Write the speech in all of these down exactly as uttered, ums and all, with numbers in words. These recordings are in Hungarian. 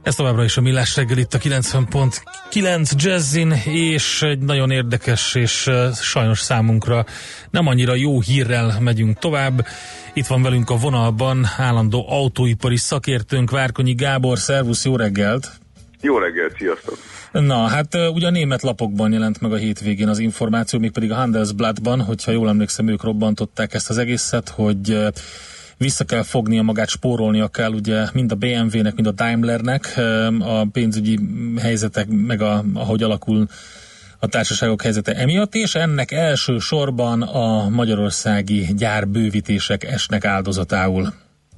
Ez továbbra is a Millás reggel itt a kilencven pont kilenc Jazzin, és egy nagyon érdekes és uh, sajnos számunkra nem annyira jó hírrel megyünk tovább. Itt van velünk a vonalban állandó autóipari szakértőnk, Várkonyi Gábor. Szervusz, jó reggelt! Jó reggelt, sziasztok! Na, hát uh, ugye a német lapokban jelent meg a hétvégén az információ, mégpedig a Handelsblattban, hogyha jól emlékszem, ők robbantották ezt az egészet, hogy uh, vissza kell fognia magát, spórolnia kell ugye mind a bé em vé-nek, mind a Daimlernek a pénzügyi helyzetek, meg a, ahogy alakul a társaságok helyzete emiatt, és ennek elsősorban a magyarországi gyárbővítések esnek áldozatául.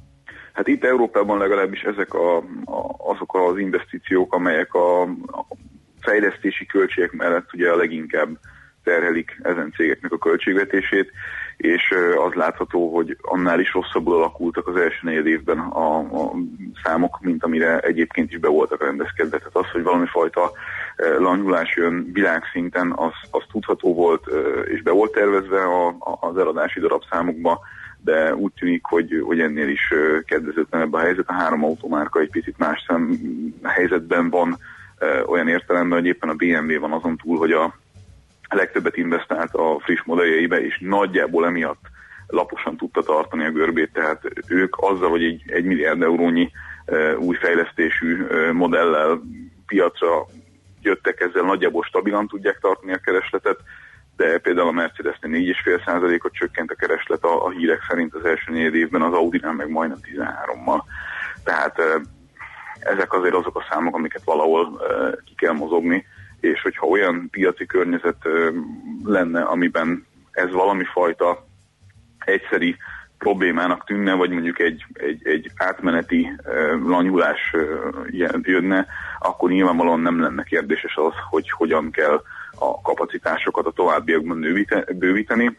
Hát itt Európában legalábbis ezek a, a, azok az investíciók, amelyek a, a fejlesztési költségek mellett ugye a leginkább terhelik ezen cégeknek a költségvetését, és az látható, hogy annál is rosszabbul alakultak az első negyed évben a, a számok, mint amire egyébként is be voltak rendezkedve. Tehát az, hogy valami fajta lanyulás jön világszinten, az, az tudható volt, és be volt tervezve a, az eladási darabszámokba, de úgy tűnik, hogy, hogy ennél is kedvezőtlenebb a helyzet. A három automárka egy picit más szem helyzetben van, olyan értelemben, hogy éppen a bé em vé van azon túl, hogy a A legtöbbet investált a friss modelljeibe, és nagyjából emiatt laposan tudta tartani a görbét, tehát ők azzal, hogy egy, egy milliárd eurónyi e, új fejlesztésű e, modellel piacra jöttek, ezzel nagyjából stabilan tudják tartani a keresletet, de például a Mercedesnél négy egész öt százalékot csökkent a kereslet a, a hírek szerint az első négy évben, az Audinál meg majdnem tizenhárommal. Tehát e, ezek azért azok a számok, amiket valahol e, ki kell mozogni, és hogyha olyan piaci környezet ö, lenne, amiben ez valami fajta egyszeri problémának tűnne, vagy mondjuk egy, egy, egy átmeneti ö, lanyulás ö, jönne, akkor nyilvánvalóan nem lenne kérdéses az, hogy hogyan kell a kapacitásokat a továbbiakban bővíteni,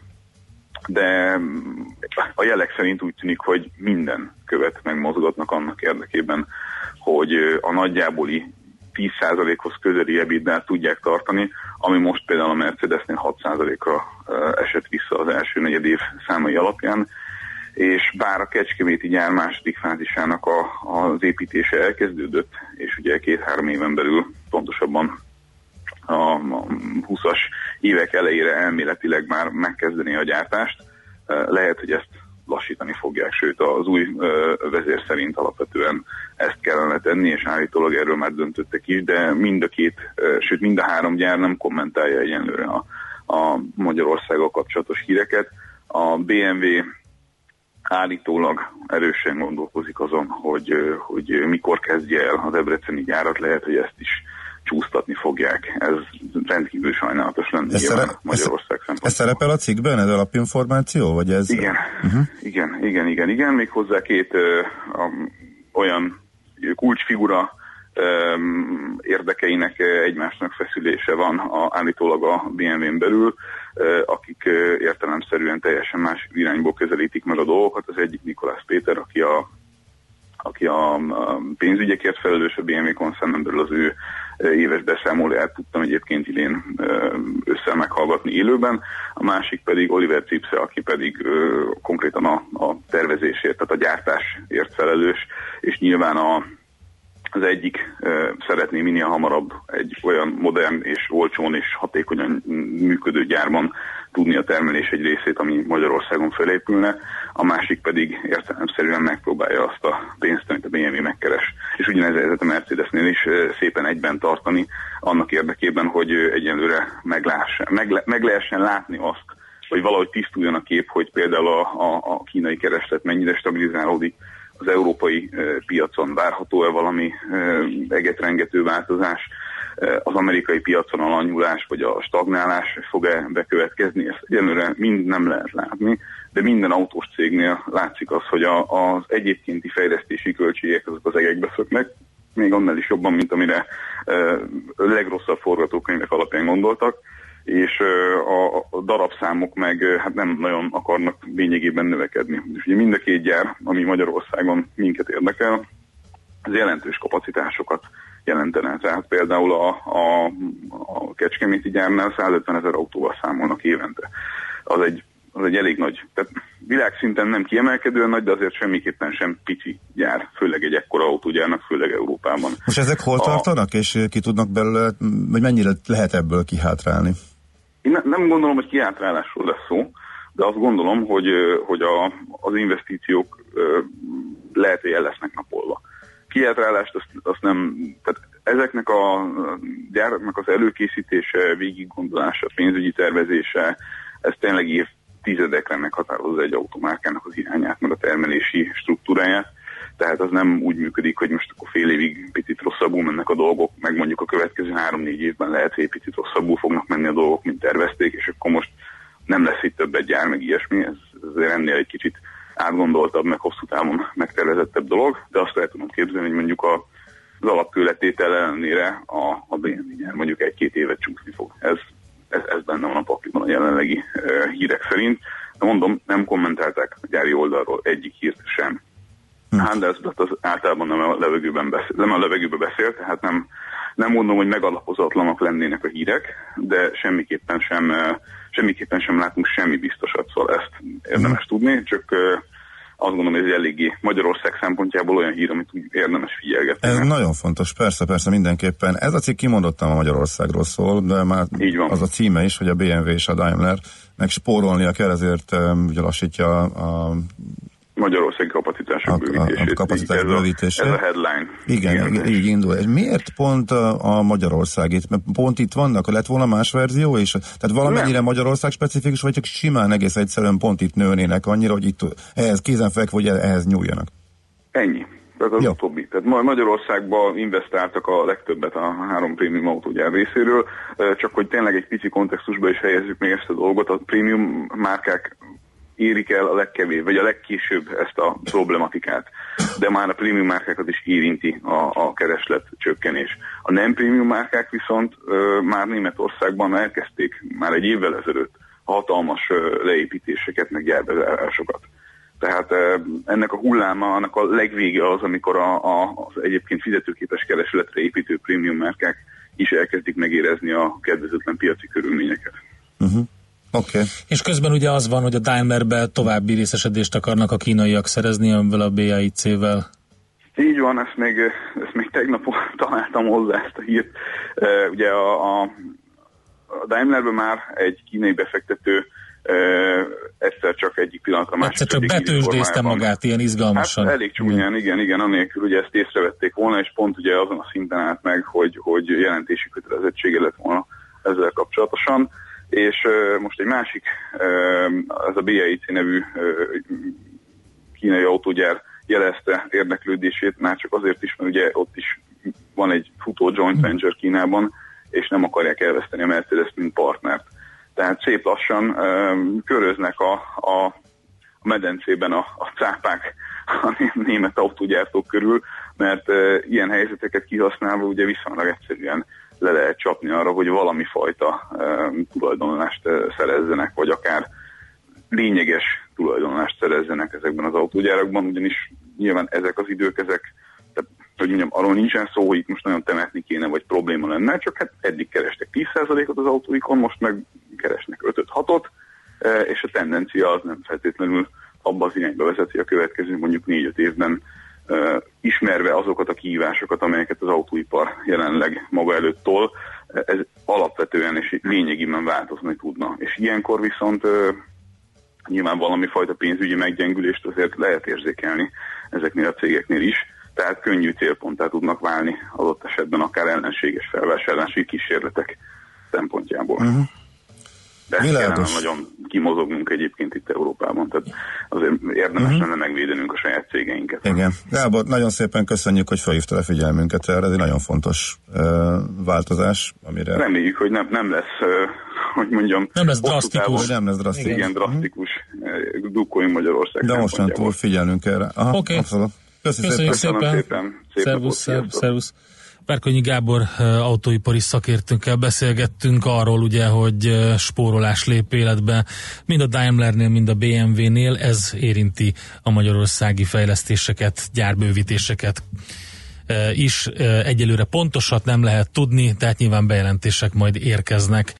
de a jelek szerint úgy tűnik, hogy minden követ megmozgatnak annak érdekében, hogy a nagyjáboli tíz százalékhoz közeli ebitdát tudják tartani, ami most például a Mercedesnél hat százalékra esett vissza az első negyed év számai alapján, és bár a kecskeméti gyár második fázisának a, az építése elkezdődött, és ugye két-három éven belül, pontosabban a, a húszas évek elejére elméletileg már megkezdeni a gyártást, lehet, hogy ezt lassítani fogják, sőt az új ö, vezér szerint alapvetően ezt kellene tenni, és állítólag erről már döntöttek is, de mind a két, ö, sőt mind a három gyár nem kommentálja egyenlőre a, a Magyarországgal kapcsolatos híreket. A bé em vé állítólag erősen gondolkozik azon, hogy, ö, hogy mikor kezdje el a debreceni gyárat, lehet, hogy ezt is csúsztatni fogják. Ez rendkívül sajnálatos lenne Magyarország szempontjából. Ez szerepel a cikkben, ez alapinformáció? Vagy ez... Igen, uh-huh. igen, igen, igen, igen. Méghozzá két ö, um, olyan kulcsfigura um, érdekeinek egymásnak feszülése van a, állítólag a bé em vén belül, uh, akik uh, értelemszerűen teljesen más irányból közelítik meg a dolgokat. Az egyik Nikolász Péter, aki a aki a, a pénzügyekért felelős a bé em vé koncernen belül, az ő éves beszámolóját tudtam egyébként idén össze meghallgatni élőben, a másik pedig Oliver Zipse, aki pedig ö, konkrétan a, a tervezésért, tehát a gyártásért felelős, és nyilván a, az egyik ö, szeretné minél hamarabb egy olyan modern és olcsón és hatékonyan működő gyárban tudni a termelés egy részét, ami Magyarországon felépülne, a másik pedig értelemszerűen megpróbálja azt a pénzt, amit a bé em vé megkeres. És ugyanez a helyzet a Mercedesnél is szépen egyben tartani, annak érdekében, hogy egyenlőre meg lehessen, meg, meg lehessen látni azt, hogy valahogy tisztuljon a kép, hogy például a, a, a kínai kereslet mennyire stabilizálódik, az európai e, piacon várható-e valami e, egetrengető változás, az amerikai piacon a lanyulás vagy a stagnálás fog-e bekövetkezni, ezt egyenlőre mind nem lehet látni, de minden autós cégnél látszik az, hogy a, az egyébkénti fejlesztési költségek azok az egekbe szöknek, még annál is jobban, mint amire e, legrosszabb forgatókönyvek alapján gondoltak, és e, a, a darabszámok meg hát nem nagyon akarnak lényegében növekedni. És ugye mind a két gyár, ami Magyarországon minket érdekel, az jelentős kapacitásokat jelentene. Tehát például a, a, a kecskeméti gyárnál százötven ezer autóval számolnak évente. Az egy az egy elég nagy, tehát világszinten nem kiemelkedően nagy, de azért semmiképpen sem pici gyár, főleg egy ekkora autógyárnak, főleg Európában. Most ezek hol a... tartanak, és ki tudnak belőle, vagy mennyire lehet ebből kihátrálni? Én ne, nem gondolom, hogy kihátrálásról lesz szó, de azt gondolom, hogy, hogy a, az investíciók lehet, hogy el lesznek napolva. Kihátrálást azt, azt nem, tehát ezeknek a gyáraknak az előkészítése, végiggondolása, pénzügyi tervezése, ez tényleg évtizedekre meghatározza egy automárkának az irányát, meg a termelési struktúráját. Tehát az nem úgy működik, hogy most akkor fél évig picit rosszabbul mennek a dolgok, meg mondjuk a következő három-négy évben lehet, hogy picit rosszabbul fognak menni a dolgok, mint tervezték, és akkor most nem lesz itt több egy gyár, meg ilyesmi. Ez azért ennél egy kicsit átgondoltabb, meg hosszú távon megtervezettebb dolog, de azt el tudom képzelni, hogy mondjuk a, az alapkőletétel ellenére a, a bé em vé gyár mondjuk egy-két évet csúszni fog. Ez, ez, ez benne van a pakliban a jelenlegi uh, hírek szerint. De mondom, nem kommentálták a gyári oldalról egyik hírt sem. Hm. Handelsblatt az általában nem a levegőben beszél, nem a levegőben beszél, tehát nem, nem mondom, hogy megalapozatlanak lennének a hírek, de semmiképpen sem, semmiképpen sem látunk semmi biztosat, szóval ezt érdemes hm. tudni, csak azt gondolom, hogy ez eléggé Magyarország szempontjából olyan hír, amit úgy érdemes figyelgetni. Ez nagyon fontos, persze, persze, mindenképpen. Ez a cikk kimondottan a Magyarországról szól, de már az a címe is, hogy a bé em vé és a Daimler meg spórolnia kell, ezért ugye lassítja a Magyarországi kapacitások bővítését. A kapacitás bővítését. Ez a headline. Igen, igen, így indul. És miért pont a, a Magyarország itt? Mert pont itt vannak, lett volna más verzió is? Tehát valamennyire nem. Magyarország specifikus, vagy csak simán egész egyszerűen pont itt nőnének annyira, hogy itt ehhez kézenfekvő, vagy ehhez nyúljanak? Ennyi. Tehát az utóbbi. Tehát Magyarországban investáltak a legtöbbet a három prémium autógyár részéről, csak hogy tényleg egy pici kontextusba is helyezzük még ezt a dolgot, a prémium márkák érik el a legkevésbé, vagy a legkésőbb ezt a problematikát, de már a prémium márkákat is érinti a, a kereslet csökkenés. A nem prémium márkák viszont ö, már Németországban elkezdték már egy évvel ezelőtt hatalmas ö, leépítéseket, meg gyárbezárásokat. Tehát ö, ennek a hulláma, annak a legvége az, amikor a, a, az egyébként fizetőképes keresletre építő prémium márkák is elkezdik megérezni a kedvezőtlen piaci körülményeket. Uh-huh. Okay. És közben ugye az van, hogy a Daimlerbe további részesedést akarnak a kínaiak szerezni, amivel a bé á i cé-vel. Így van, ezt még, ezt még tegnap találtam hozzá ezt a hírt. Uh, ugye a, a, a Daimlerbe már egy kínai befektető uh, egyszer csak egyik pillanatra másik. Egyszer csak betőzsdézte magát ilyen izgalmasan. Hát elég csúnyán, igen, igen, anélkül ugye ezt észrevették volna, és pont ugye azon a szinten állt meg, hogy, hogy jelentési kötelezettsége lett volna ezzel kapcsolatosan. És uh, most egy másik, uh, ez a bé á i cé nevű uh, kínai autógyár jelezte érdeklődését, már csak azért is, mert ugye ott is van egy futó joint venture Kínában, és nem akarják elveszteni a Mercedes mint partnert. Tehát szép lassan uh, köröznek a, a, a medencében a, a cápák a német autógyártók körül, mert uh, ilyen helyzeteket kihasználva ugye viszonylag egyszerűen le lehet csapni arra, hogy valami fajta um, tulajdonlást uh, szerezzenek, vagy akár lényeges tulajdonlást szerezzenek ezekben az autógyárakban, ugyanis nyilván ezek az idők, ezek, tehát, hogy mondjam, arról nincsen szó, hogy itt most nagyon temetni kéne, vagy probléma lenne, csak hát eddig kerestek tíz százalékot az autóikon, most meg keresnek ötöt-hatot, uh, és a tendencia az nem feltétlenül abba az irányba vezeti a következő mondjuk négy-öt évben, Uh, ismerve azokat a kihívásokat, amelyeket az autóipar jelenleg maga előtt tol, ez alapvetően és lényegében változni tudna. És ilyenkor viszont uh, nyilván valami fajta pénzügyi meggyengülést azért lehet érzékelni ezeknél a cégeknél is, tehát könnyű célponttá tudnak válni adott esetben akár ellenséges felvásárlási kísérletek szempontjából. Uh-huh. De kellene nagyon kimozognunk egyébként itt Európában, tehát azért érdemes uh-huh. lenne megvédenünk a saját cégeinket. Igen. Gábor, nagyon szépen köszönjük, hogy felhívtad a figyelmünket erre, ez egy nagyon fontos uh, változás, amire... Reméljük, hogy nem, nem lesz, uh, hogy mondjam... Nem lesz drasztikus. Nem lesz drasztikus. Igen, drasztikus. Uh-huh. Dukkoljunk Magyarország. De mostantól figyelünk erre. Oké. Okay. Abszolút. Köszönjük szépen. szépen. szépen. Szép szervusz, szervusz. Várkonyi Gábor autóipari szakértőnkkel beszélgettünk arról, ugye, hogy spórolás lép életbe mind a Daimlernél, mind a bé em vé-nél. Ez érinti a magyarországi fejlesztéseket, gyárbővítéseket is. Egyelőre pontosat nem lehet tudni, tehát nyilván bejelentések majd érkeznek.